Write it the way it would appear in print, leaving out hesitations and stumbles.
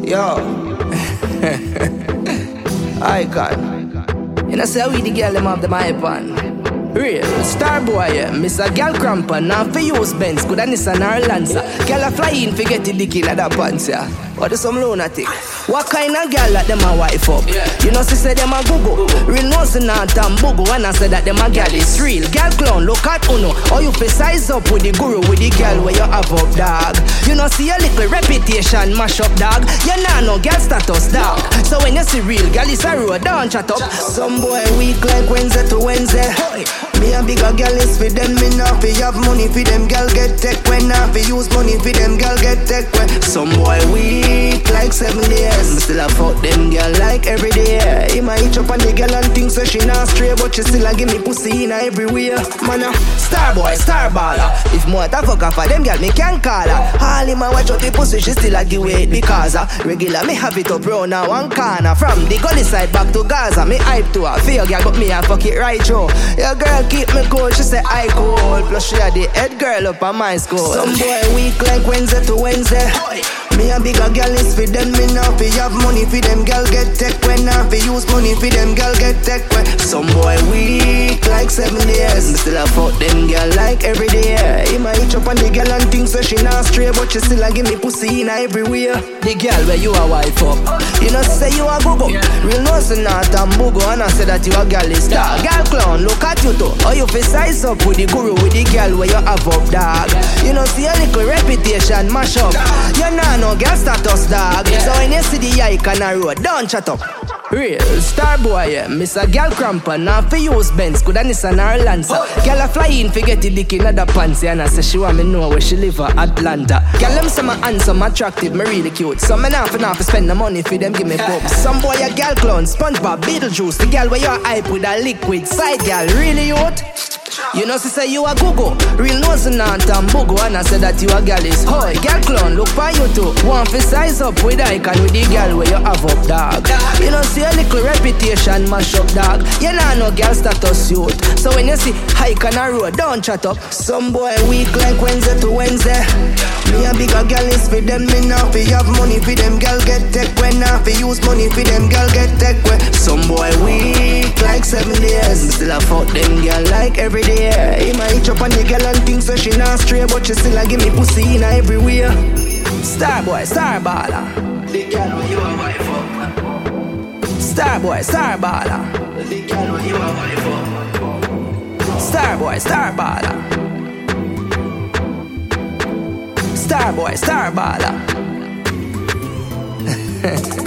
Yo. Icon. You know, say we the girl them have the hype on. Real star boy, yeah. Miss a girl cramper, now for use Benz, good and Nissan or Lancer. Girl a fly in, forget the dick in that pants, yeah. Or there's some lunatic. What kind of girl that them a wife up? Yeah. You know, she say them a go-go. Real nothing not and bugo. When I say that them a girl is real. Girl clown, look at Uno. Or you fi size up with the guru, with the girl where you have up, dog. You know, see a little reputation mash up, dog. You nah no girl status, dog. So when you see real girl, it's a road, don't chat up. Some boy weak like Wednesday to Wednesday. Me a bigger girl is for them, me not fi have money for them. Girl get tech when not fi use money for them. Girl get tech when. Some boy weak like 7 days. Me still a fuck them girl like every day. He might hitch up on the girl and think so she not straight, but she still a give me pussy in everywhere. Man a star boy, star baller. If more ta fuck her for them girl, me can call her. All him a watch out the pussy, she still a give weight because regular me have it up round now one corner. From the gully side back to Gaza, me hype to her. Feel girl but me a fuck it right through. Your girl keep me cool, she say I cool. Plus she a the head girl up on my school. Some boy weak like Wednesday to Wednesday. Me a bigger girl is for them, me not fi have money for them. Girl get tech when not fi use money for them. Girl get tech when. Some boy weak like 7 days. Me still a fuck them girl like every day. He might hitch up on the girl and think so she not straight, but she still a give me pussy in everywhere. The girl where you a wife up, you know say you a go-go. Real nothing not and bugo, and I say that you a girl is dog. Girl clown, look at you too. Or you fi size up with the guru, with the girl where you have up, dog. You know see a little reputation mash up. You nah no girl status, dog. So when you see the icon a road, don't chat up. Real star boy, yeah. Miss a girl cramper, now fi use Benz, good and Nissan or Lancer. Girl a fly in, forget the dick in the pants, and I say she want me know where she live at Atlanta. Girl them say my handsome, attractive, me really cute. So me not fi spend the money for them give me pubs. Some boy a girl clown, SpongeBob, Beetlejuice. The girl where you hype with a liquid side, girl really youth. You know, she say you a go-go. Real nothing not and bugo, and I say that you a gal is hoy. Girl clown, look for you too. Want fi size up with icon with the girl where you have up, dog. You know, see a little reputation mash up, dog. You nah no girl status youth. So when you see icon a road, don't chat up. Some boy weak like Wednesday to Wednesday. Me a bigger girl is for them, me not fi have money for them. Girl get tech when not fi use money for them. Girl get tech when. Some boy weak like 7 days. Me still a fuck them girl like every day. He might hitch up on the girl and think so she not straight, but she still a give me pussy in everywhere. Star boy, star baller. The girl where you a wife up. Star boy, star baller. The girl where you a wife up. Star boy, star baller. Star boy, star baller.